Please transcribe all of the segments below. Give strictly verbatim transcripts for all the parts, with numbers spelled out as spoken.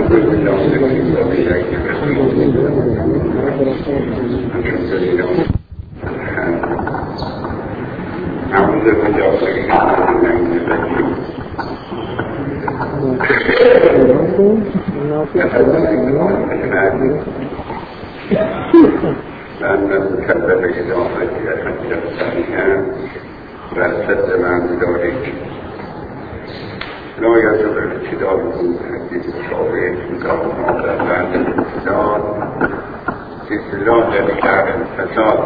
لأن المكذب إضافة حتى الثانية فارتد عن ذلك لا يجب الابتداء من حديث الشعبين كما بعد الابتداء في استدلال ذلك على الفساد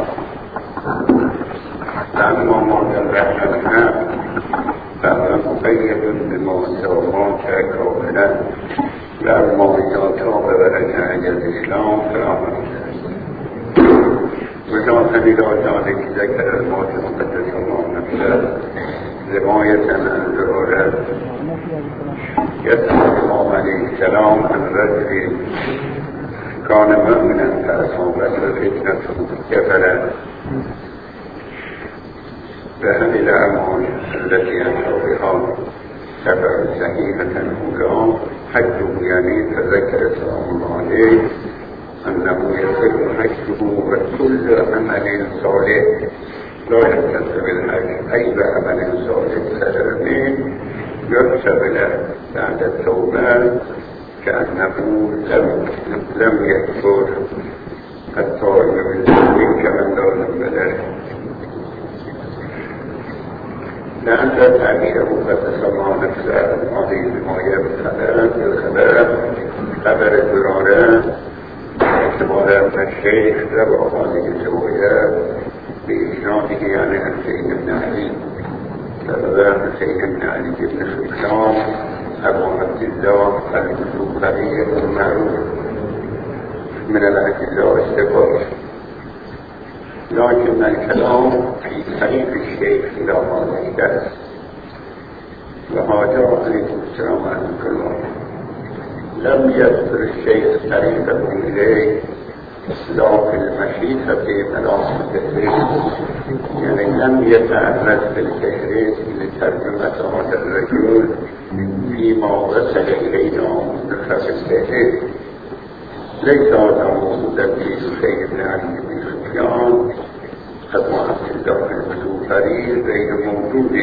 لأنه ما دل لنا فهو مقيد بموضوعات كاملة لا موضوعات ولك عن الإسلام فلا وجاء إلى ذلك ذكر الموت المقدس الله نفسه رواية عن ذرورة يسأل الإمام عليه السلام عن رجل كان مؤمنا فأصابته فتنة كفلا فهم الأعمال التي أنشأ بها تبع سهيمة الهدى حجه يعني فذكر سلام الله عليه أنه يصير حجه وكل عمل صالح لا يكتسب الحج أي عمل صالح سلامين يكتب له بعد التوبة كأنه لم لم يكفر التائب من ذنب كمن لا ذنب له لأن تعبيره فتسمى نفسه العظيم ما يبتلى بالخبر خبر الدرارة اعتبار من الشيخ ربع هذه الرواية بإسناده عن حسين بن علي فروى حسين بن علي بن سلطان أبو عبد الله البخاري المعروف من الأدلة الثقات لكن الكلام في طريق الشيخ إلى هذا الدرس وهذا عليه السلام ورحمة الله لم يذكر الشيخ طريقه إليه لا في المشيئة في ملامة التدريس يعني لم يتعرض بالتدريس لترجمة هذا الرجل فيما وصل إلينا من خلف التدريس ليس هذا موجودا في سيد بن علي بن سفيان أبو عبد الله البخاري غير موجود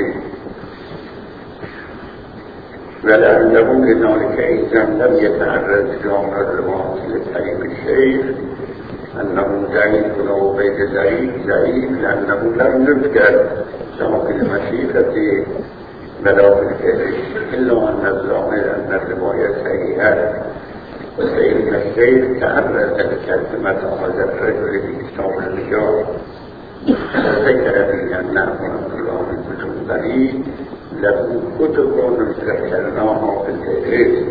ولعله لذلك إذا لم يتعرض جامع الرواة لتعليم الشيخ أنه ضعيف أو غير ضعيف ضعيف لأنه لم يذكر سواء في المشيئة ولا في الفعل إلا أن الظاهر أن الرواية صحيحة وسيدنا الشيخ تعرض لكلمة هذا الرجل في كتاب الرجال ذكر في أنه عبد الله البخاري له كتب ذكرناها في التدريس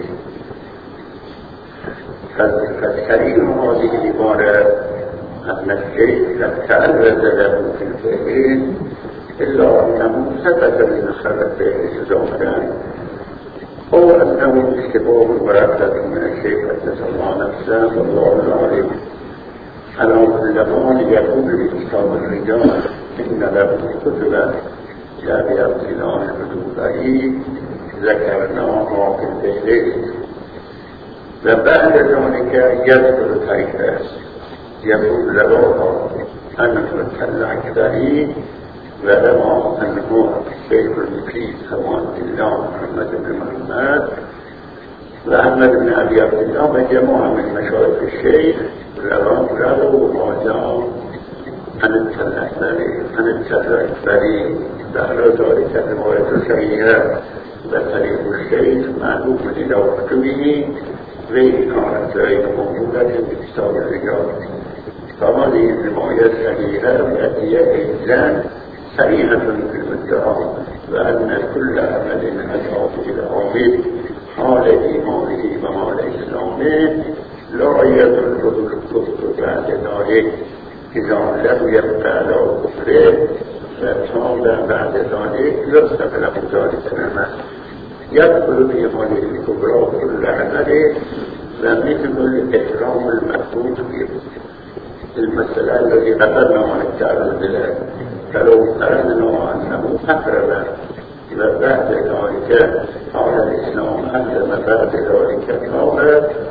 فالكريم هذه العبارة أن الشيخ لم تعرض له في التدريس إلا أنه ثبت من خلفه زمرا هو أنه اشتباه ورقة من الشيخ قدس الله نفسه والله العظيم على كل ما يقول بكتاب الرجال إن له كتبا لا بأبطلان البخاري ذكرناها في التدريس وبعد ذلك يذكر كيف يقول له أنه الأكبري ولما أنه الشيخ المكيس خوان الله محمد بن محمد وأحمد بن أبي عبد الله وجماعة من مشايخ الشيخ رووا هذا عن الأكبري عن الأكبري بعد ذلك الرواية صحيحة وطريق الشيخ معلوم إلى كتبه غير كانت غير موجودة في كتاب الرجال فهذه الرواية صحيحة التي أيضا صحيحة في المدعى وأن كل عمل أدعى إلى عمل حال إيمانه وحال إسلامه لا يضره الكفر بعد ذلك إذا لم يبقى له كفره فتاب بعد ذلك يصدق له ذلك العمل يدخل في هذه الكبرى كل عمله ومثل الإكرام المفروض في المسألة التي قدرنا عن التعرض له فلو قررنا أنه أقرب وبعد ذلك قال الإسلام أنزل بعد ذلك التوبة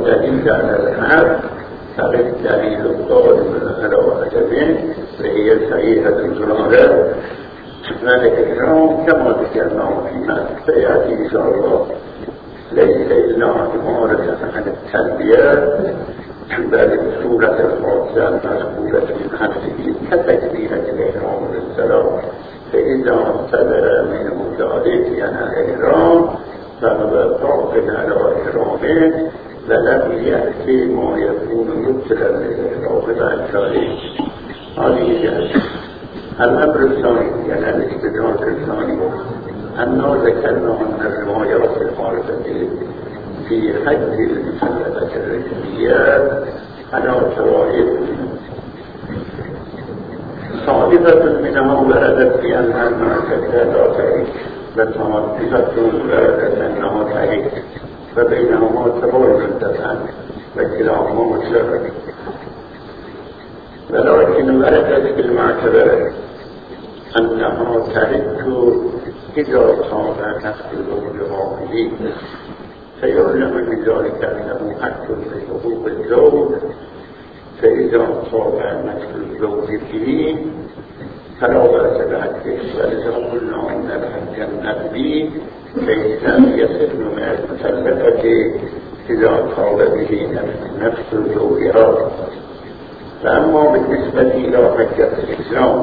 دلیل على الحق فقط دلیل قادم على عجبه وهي صحيحة الظاهر والإكرام كما ذكرنا فيما سيأتي إن شاء الله. ليس إلا عمارة عن التربية بل صورة الخاصة مذكورة في خمسه كتكبيرة الإحرام للصلاة، فإذا صدر منه ذلك يعني الإحرام فهو طاقم على إحرامه ولم يأتي ما يكون يبتلى للإحرام بعد ذلك. هذه جهة. الأمر الثاني يعني الاستدراك الثاني أنه ذكرنا أن الروايات الخارجة في حد المسلمة الرسمية على شرائط صادقة منها وردت بأنها المعتقدة لا تعيش وصادقة وردت أنها تعيش فبينهما تباين دفعا وكلاهما مشترك، ولكن وردت بالمعتبر أنها ترك إذا صار نفسه لغاية فيعلم من ذلك أنه حق في حقوق الزوج، فإذا صار نفس الزوج فيه فلا بأس بحقه. ولذا قلنا أن الحق النقدي ليس يصل من المسلفة إذا صار به نفس الزوجها. فأما بالنسبة إلى حجة الإسلام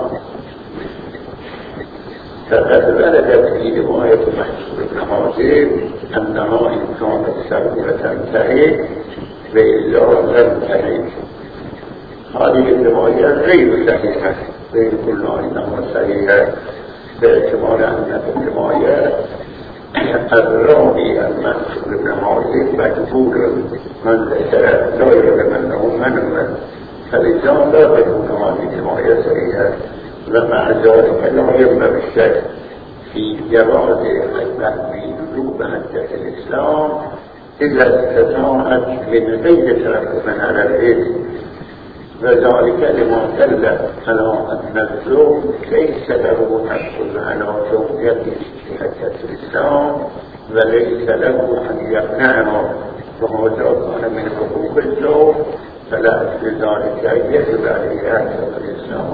فقد وردت في رواية محمود بن حاتم أنها إن كانت سهولة تنتهي وإلا لم تنتهي. هذه الرواية غير صحيحة، غير كلها إنما صحيحة باعتبار أن الرواية الراوي المحمود بن حاتم مجبور من ذكر لا يعلم أنه من فلذا لا تكون هذه الرواية صحيحة. ومع ذلك لا يمنع الشك في جواز في وجوب حجة الإسلام إذا استطاعت من غير ترتب على الإثم، وذلك لما دل على أن الزوج ليس له حق على زوجته في حجة الإسلام وليس له أن يمنعها، وهذا كان من حقوق الزوج فلا لذلك يجب عليه حجة الإسلام.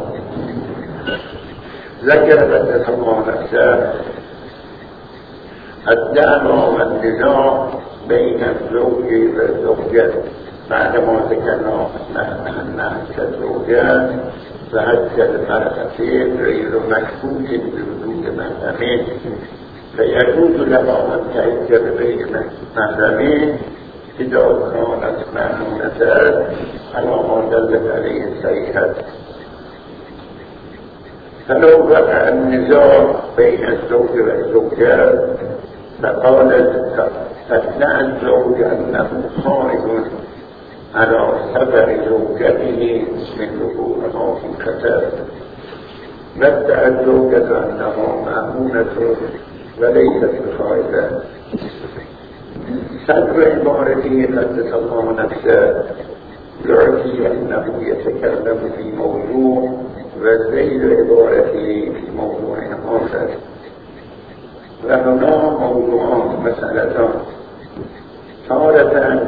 ذكر قدس الله نفسه الدعوة والنزاع بين الزوج والزوجة بعدما ذكرنا أن الزوجات فهج المرأتين غير مشكوك بوجود محرمين، فيجوز لها أن تهج بغير محرمين إذا كانت مأمونة على ما دلت عليه الصحيحة. فلو وقع النزاع بين الزوج والزوجة فقالت فادعى الزوج أنه خارج على سفر زوجته من ظهورها في خطر، وادعى الزوجة أنها مأمونة وليست بخارجة. صدر عبارته قدس الله نفسه يعطي أنه يتكلم في موضوع وزيل عبارته في موضوع آخر، وهنا موضوعان مسألتان. تارة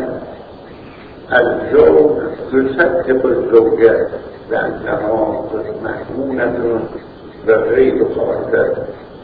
الزوج يصدق الزوجة بأنها مأمونة وغير خارجة،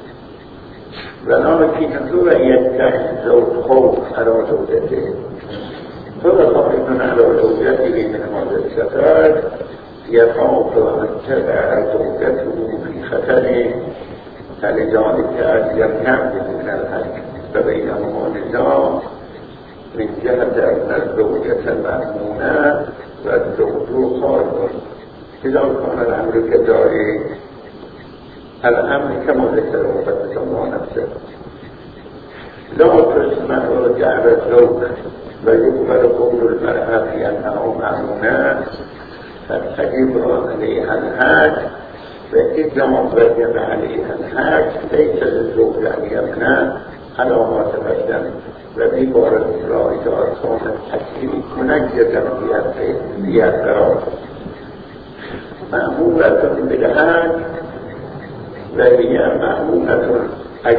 ولكن هو يدعي الزوج خوف على زوجته، هو خائف على زوجته من هذا السفر، يخاف أن تبع زوجته في خطره، فلذلك يمنعه من الحج. فبينهما نزاع من جهة أن الزوجة مأمونة والزوج خارج. إذا كان الأمر كذلك الأمر كما ذكره قدس الله نفسه لا تسمع دعوى الزوج ويقبل قول المرأة في أنه مأمونة فتجب عليها الحج، فإذا وجب عليها الحج ليس للزوج أن يمنع على ما تقدم. وبعبارة الله إذا كان الحج منجزا في القرار مأمونة بالحج وهي مأمونة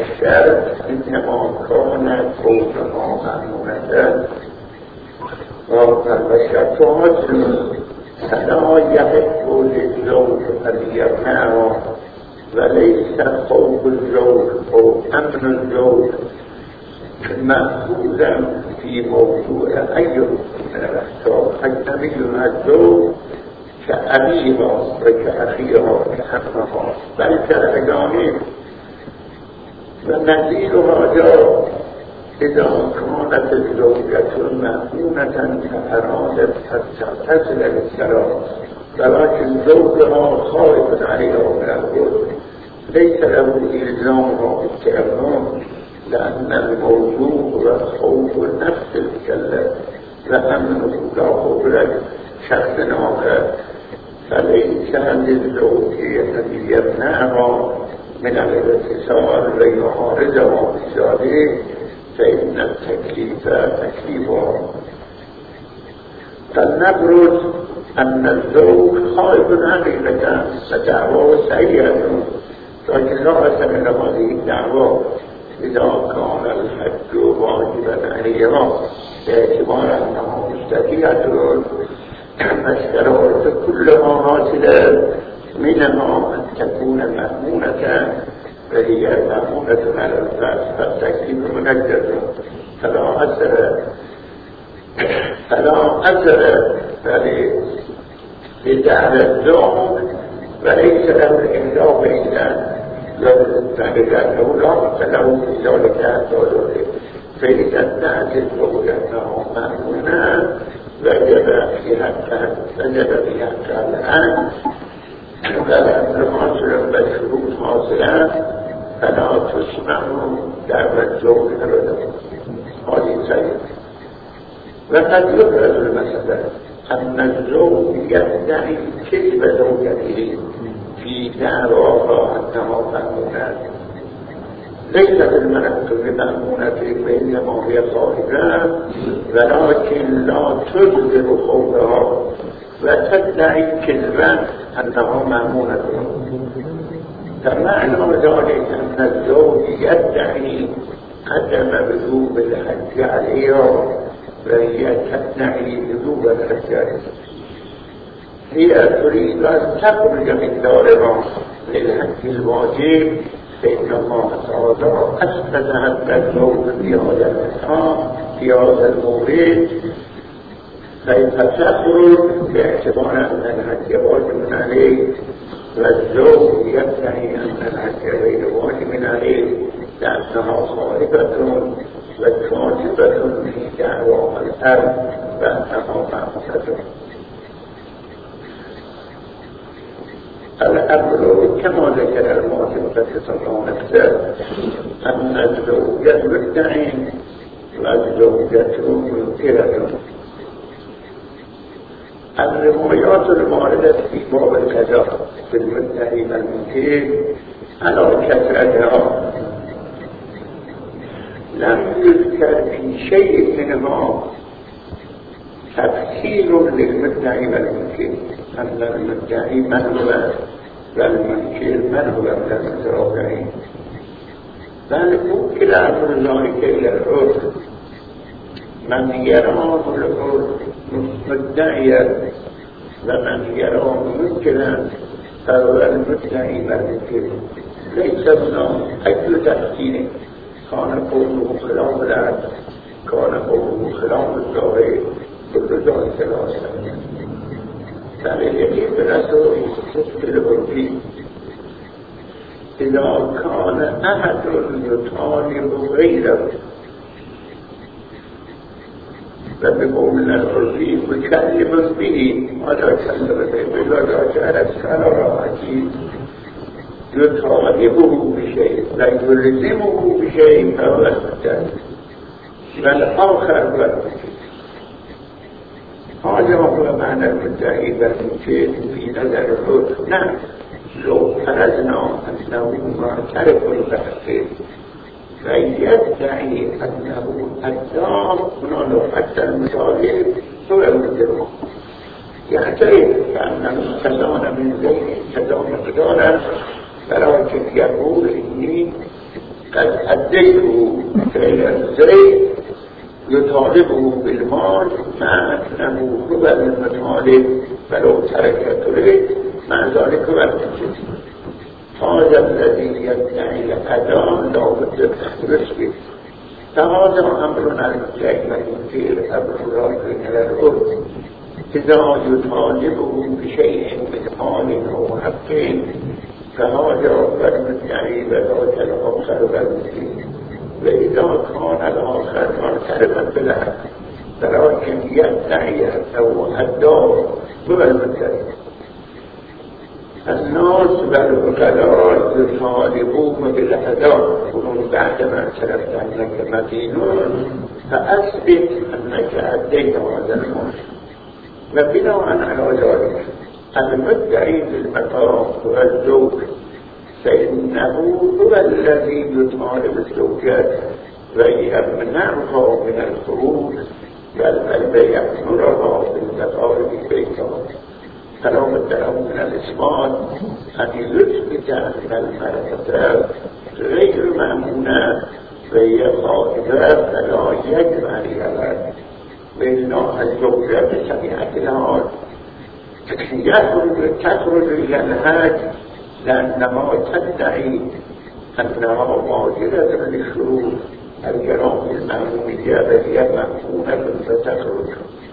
الشرط إنما كانت كونها مأمونة و شفاعت فلا يحق للزوج أن يمنعه وليس خوف الزوج أو أمن الزوج مأخوذا في موضوع أي من الأحكام أجنبي من الزوج كأبيها وكأخيها وكأخها بل كالأجانب ونزيل هذا إذا كانت الزوجة مأمونة فأرادت أن تعتزل بالصلاة ولكن زوجها خائف عليها من الغسل ليس له إلزامها بالتيمم لأن الموضوع وخوف النفس المكلف وأمنه لا قبل شخص آخر فليس للزوج أن يمنعها من الاتصال ويعارضها بذلك فإن التكليف تكليفها. فلنفرض أن الزوج خائف حقيقة فدعواه سيئة لكن لا أثر لهذه الدعوة إذا كان الحج واجبا عليها باعتبار أنها مستطيعة الشرائط كلها حاصلة منها أن تكون مأمونة فهي مأمونة على الفاس فالتكليف منجز فلا أثر فلا أثر لجعل الزوج وليس له الإملاء إلا لأنه لا مثل له في ذلك الدولة فإذا ادعت الزوجة أنه مأمونة وجب في حقها وجب في حقها الآن فالأمر حاصل بالشروط حاصلة فلا تسمع دعوة الزوج أبدا هذه سيئة. وقد يبرز المسألة أن الزوج يدعي كذب زوجته في دعواها أنها مأمونة ليست المرأة بمأمونة بينما هي صاحبة ولكن لا تظهر خوفها وتدعي كذبا أنها مأمونة فمعنى ذلك أن الزوج يدعي عدم وجوب الحج عليها وهي تدعي وجوب الحج عليها هي تريد أن تخرج من دارها للحج الواجب فإن الله تعالى أثبت حق الزوج في هذا المكان في هذا المورد فيتخرج باعتبار أن الحج واجب عليه والزوج يدعي أن الحج غير واجب عليه لأنها صاحبة وكاتبة في دعوى الأرض وأنها مأمونة. الأمر كما ذكر المؤلف صلى الله عليه وسلم أن الزوجة مدعي والزوجة منكرة. الروايات الواردة في باب القضاء في المدعي والمنكر على كثرتها لم يذكر في شيء منها تفسير للمدعي والمنكر أن المدعي من هو والمنكر من هو من المتراجعين بل ممكن أمر ذلك إلى العرف من يراه العرف مدعيا ومن يراه منكرا فهو المدعي والمنكر ليس هناك أي تفسير كان قوله خلاف العدل كان قوله خلاف الظاهر كل ذلك لا يستطيع فالذي برسول العرفي إذا كان أحد يطالب غيره فبقول العرفي مكلم به ولا كلم به ولا جعل السنة أكيد يطالبه بشيء لا يلزمه بشيء فهو المدعي والآخر هو المنكر. هذا هو معنى المدعي والمنكر في نظر العرف. نعم لو فرضنا أنه معترف بالتحقيق فيدعي أنه الدار هنا حتى المصالح هو المدعي يعترف بأنه كذان من زين كذان مقدارا ولكن يقول إني قد أديته فعل الزين يطالبه بالمال مع أنه هو المطالب ولو ترك تريد مع ذلك والتجد. هذا الذي يدعي الأداء لا بد تخلص به. فهذا أمرنا المجاهد في أمر راجع إلى الأرض. إذا يطالبه بشيء من مال أو حق فهذا المدعي وذاك الآخر والمسلم. وإذا كان الآخر معترفا بالحق ولكن يدعي أنه الدار هو المدعي. الناس والعقلاء يطالبون بالأداء ومن بعدما اعترفت أنك مدينون فأثبت أنك أديت هذا المال. وبناء على ذلك المدعي بالمقام هو الزوج، فإنه هو الذي يطالب الزوجات ويمنعها من الخروج بل يأمرها بالبقاء في بيتها. فلو ادعوا من الإثبات أن يثبت أن المرأة غير مأمونة وهي خائفة فلا يجب عليها بإنها الزوجة بسميعة الحال تخرج إلى الحج لأنها تدعي أنها ماجرة للشروط الجرائم المأمونية وهي مأمونة فتخرج.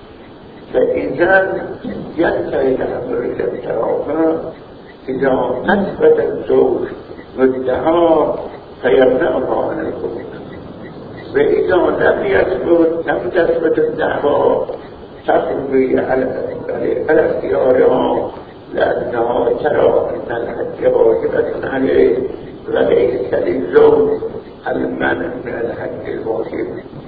فإذا ينتهي الأمر إلى الترافع إذا أثبت الزوج مدعاه فيمنعها عن الخروج. وإذا لم يثبت لم تثبت الدعوى تخرج على اختيارها لأنها ترى أن الحج واجبة عليه وليس للزوج المنع من الحج الواجب.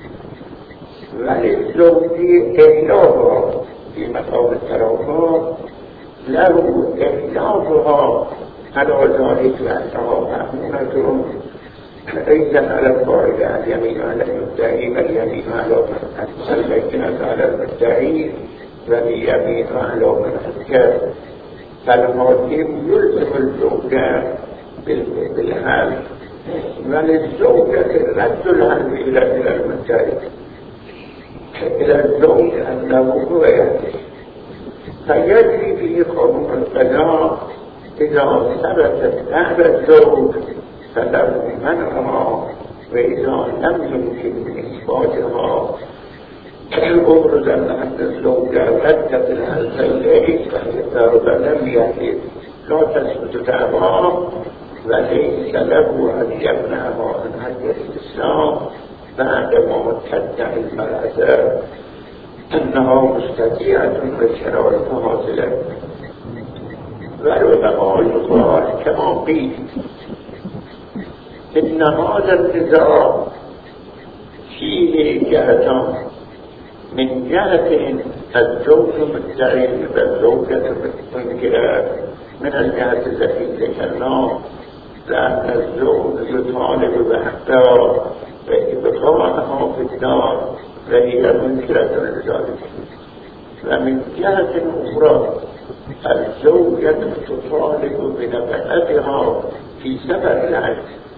وللزوج إحلافها في مقام الترافع له إحلافها على ذلك لأنها مأمونة. إذا على القاعدة اليمين على المدعي واليمين على من البينة على المدعي واليمين على من أنكر. فالحاكم يلزم الزوجة بالحال وللزوجة رد الحل إلى المدعي إلى الزوج أنه هو يهدي. فيجري به قانون القضاء إذا ثبتت بعد الزوج فله منعها، وإذا لم يمكن إثباتها أبرز أن الزوجة ردت الحل إليه فإذا لم يهدي لا تثبت دعواه وليس له أن يمنعها عن حج الإسلام بعدما تدعي المرأة أنها مستطيعة بشرارة حاصلة. والعلماء يقال كما قيل إن هذا النزاع فيه جهتان، من جهة الزوج مدعي والزوجة منكرة من الجهة التي ذكرناها لأن الزوج يطالب بحقها وإبقاءها في الدار وهي منكرة لذلك. ومن جهة أخرى الزوجة تطالب بنفقتها في سفر الحج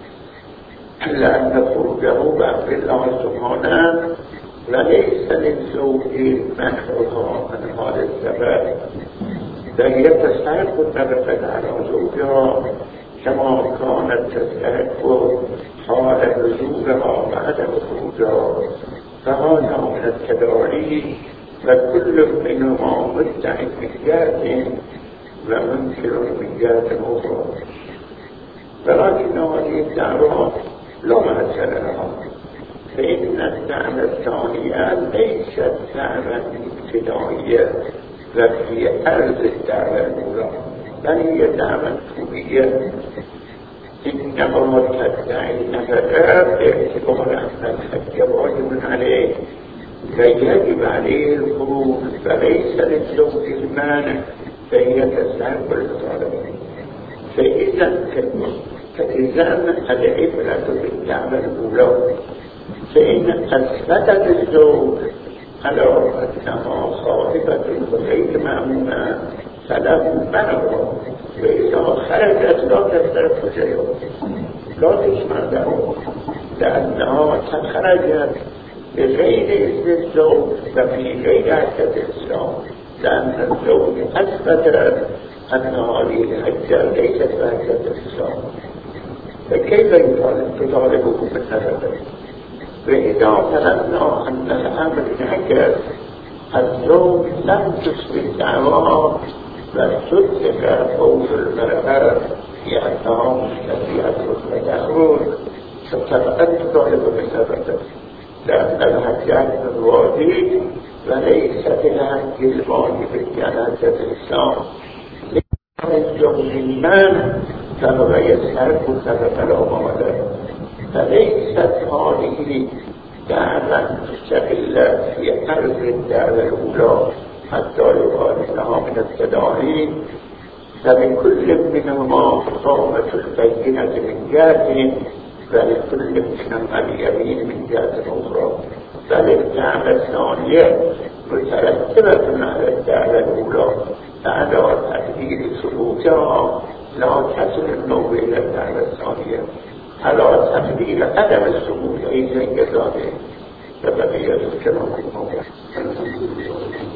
لأن خروجه بعد الله سبحانه وليس للزوج منعها عن هذا السفر، فهي تستحق النفقة على زوجها كما كانت تستحق حال نزولها بعد خروجها. فهذا من التداعي فكل منهما مدعي من جهة ومنكر من جهة أخرى. ولكن هذه الدعوة لا مثل لها، فإن الدعوة الثانية ليست دعوة ابتدائية وفي أرض الدعوة الأولى بل هي دعوة طولية إنما تدعي النفقات باعتبار أن الحج واجب عليه فيجب عليه الخروج فليس للزوج المانع فهي تستحق المطالبة. فإذا فإذا العبرة بالدعوة الأولى فإن أثبتت الزوج على أنها خاطبة غير مأمونة فله منعها، وإذا خرجت لا تستحق شيئا لا تسمع له لأنها خرجت به غیر زوج و فی غیر حرکت اسلام لأن الزوج أثبت أن هذه الحجة ليست بحجة الإسلام، فكيف يطالبه بالنفقة؟ وإذا فرضنا أن الأمر انعكس الزوج لم تثبت دعواه وصدق قول المرأة بأنها مشتبهة وتدخل، فتبقى تطالب بالنفقة لأن الحجة الواجب وليست الحج الواجب بحجة الإسلام. الزوج المال فهو يسهر كتب الأمامة، فليست هذه دعوة مستقلة في أرض الدعوة الأولى حتى يقال لها من التداعي، فلكل منهما قامة البينة من جهة ولكل منهما اليمين من جهة أخرى، بل الدعوة الثانية مترتبة على الدعوة الأولى على تقدير ثبوتها، لا تصل النوع إلى الدعوة الثانية على تقدير عدم الثبوت أيضا كذلك، فبقي الكلام